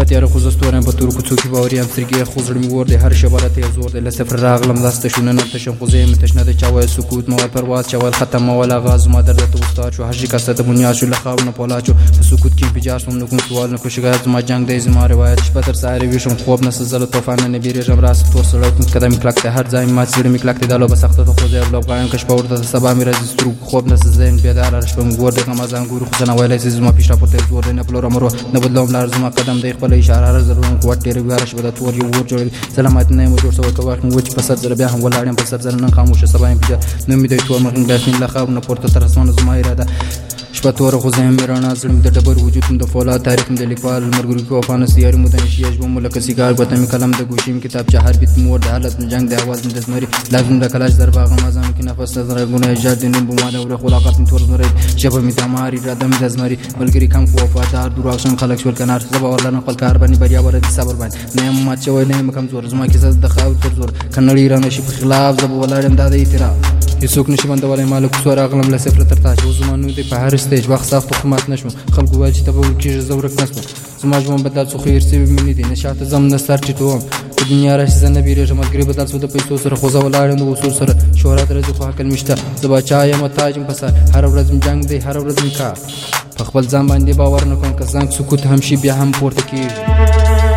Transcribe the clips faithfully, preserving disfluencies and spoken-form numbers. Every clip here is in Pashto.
تیاره خو زه ستوری یم په تورو کوڅو کې باوري یم سترګې یې خو زړه مې اور دی هر شېبه راته یې زور دی له صفر راغلم داسې تشونه نه تشم خو زه یم تشنه دی چا ویل سکوت مول پرواز چا ویل ختم مول آغاز زما درد ته استاد شو هر شکسته د بنیاد شو له خاورو نه پولاد شو په سکوت کې انفجار شوم نه کوم سوال نه کوم شکایت زما جنګ دی زما روایت شپه تر سهاره ویښم خوب نه زه له طوفانه نه بیریږم راسه تور سړک قدم مې کلک دی هر ځای مات زړه مې کلک دی دا لوبه سخته ده خو زه یې لوبغاړی یم که شپه ورته د سبا مې راځي سترګو خوب نه ذهن بیداره هره شپه مې ګور دی غمازان ګوري خو زه نه ویلی شي زما پیشرا پورته یې زور دی نه پلوره مرو نه بدلوم لار زما قدم دی خپله اشاره هر ضرورم قوت ډېره وي هره شپه د تور یو اور جوړوي سلامت نه یم جوړ شوی که وخت مې وچ په سر زره بیا هم ولاړ یم په سر زره نن خاموشه سبا یم پیجا نوم مې دی تور مرغین بیا شین له خاورو نه پورته تر اسمانه زما اراده شپه توره خو ذهن مې رڼا زړه مې د ډبر وجود مې د فولاد تاریخ مې د لیکوال لمرګرو کې وفا نه سیاري مو د نشي ژبه مو لکه سیګار ګوته مې قلم د ګوشي مې کتابچه هر بیت مور د حالت مې جنګ د اواز مې د زمري لازم د کلاش در باغ مازانو کې نفس د رګونه اجاد د نوم بما د ور خلاقت مې تور زمري ژبه مې د ماري اراده مې د زمري ملګري کم خو وفادار دروغشن خلک شول کنار زبا ورلنه خپل کار باندې بریا ورته صبر باندې نه مات شوی نه یم کمزور زما کې د خاور تر زور کنړی رانه شي په خلاف زبا ولاړم د اعتراف هیڅوک نشي بندولی مالک کوڅو راغلم له صفر تر تاج زما نوم دی په هر سټیج وخت سخت خو مات نشوم خلکو ویل چې ته به ورکېږې زه ورک نه شوم زما ژوند بدل څو خو هېر سوي مینې دي نه شاته ځم نه سر ټیټوم په دنیا راشي زه نه بیرېږم ملګري بدل شو د پیسو سره خو زه ولاړ یم د اصول سره شهرت راځي خو عقل مې شته زه باچا یم تاج یم په سر هره ورځ مې جنګ دی هره ورځ مې کار په خپل ځان باندې باور نه کوم که زنګ سکوت هم شي بیا هم پورته کېږي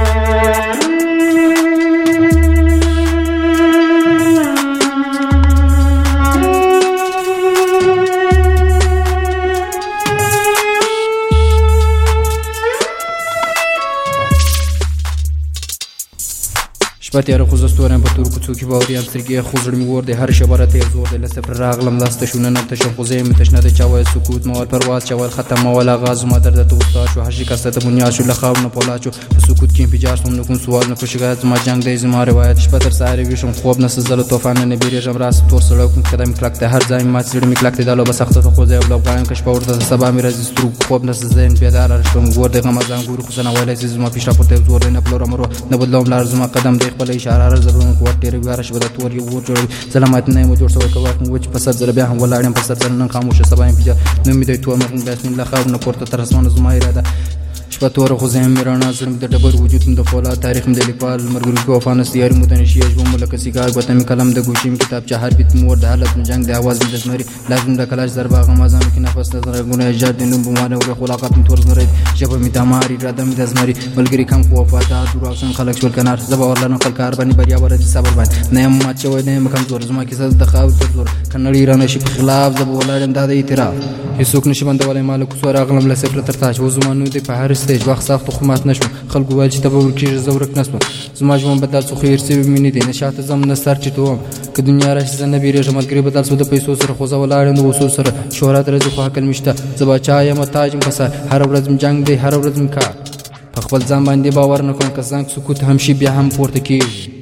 شپه تیاره خو زه ستوری یم په تورو کوڅو کې باوري یم سترګې یې خو زړه مې اور دی هر شېبه راته یې زور دی له صفر راغلم داسې تشونه نه تشم خو زه یم تشنه دی چا ویل سکوت مول پرواز چا ویل ختم مول آغاز زما درد ته استاد شو هر شکسته د بنیاد شو له خاورو نه پولاد شو په سکوت کې انفجار شوم نه کوم سوال نه کوم شکایت زما جنګ دی زما روایت شپه تر سهاره ویښم خوب نه زه له طوفانه نه بیریږم راسه تور سړک قدم مې کلک دی هر ځای مات زړه مې کلک دی دا لوبه سخته ده خو زه یې لوبغاړی یم که شپه ورته د سبا مې راځي سترګو خوب نه ذهن بیداره هره شپه مې ګور دی غمازان ګوري خو زه نه ویلی شي زما پیشرا پورته یې زور دی نه پلوره مرو نه بدلوم لار زما قدم دی خپله اشاره هر ضرورم قوت ډېره وي هره شپه د تور یو اور جوړوي سلامت نه یم جوړ شوی که وخت مې وچ په سر زره بیا هم ولاړ یم په سر زره نن خاموشه سبا یم پیجا نوم مې دی تور مرغین بیا شین له خاورو نه پورته تر اسمانه زما اراده شپه توره خو ذهن مې رڼا زړه مې د ډبر وجود مې د فولاد تاریخ مې د لیکوال لمرګرو کې وفا نه سیاري مو د نشي ژبه مو لکه سیګار ګوته مې قلم د ګوشي مې کتابچه هر بیت مور د حالت مې جنګ د اواز مې د زمري لازم د کلاش در باغ مازانو کې نفس د رګونه اجاد د نوم بما د ور خلاقت مې تور زمري ژبه مې د ماري اراده مې د زمري ملګري کم خو وفادار دروغشن خلک شول کنار زه به ورلنه خپل کار باندې بریا ورته صبر باندې نه یم مات شوی نه یم کمزور زما کې د خاور تر زور کنړی رانه شي په خلاف زه به ولاړ یم د اعتراف هیڅوک نشي بندولی مالک کوڅو راغلم له صفر تر تاج زما نوم دی په هر سټیج وخت سخت خو مات نشوم خلکو ویل چې ته به ورکېږې زه ورک نه شوم زما ژوند بدل څو خو هېر سوي مینې دي نه شاته ځم نه سر ټیټوم که دنیا راشي زه نه بیرېږم ملګري بدل شو د پیسو سره خو زه ولاړ یم د اصول سره شهرت راځي خو عقل مې شته زه باچا یم تاج یم په سر هره ورځ مې جنګ دی هره ورځ مې کار په خپل ځان باندې باور نه کوم که زنګ سکوت هم شي بیا هم پورته کېږي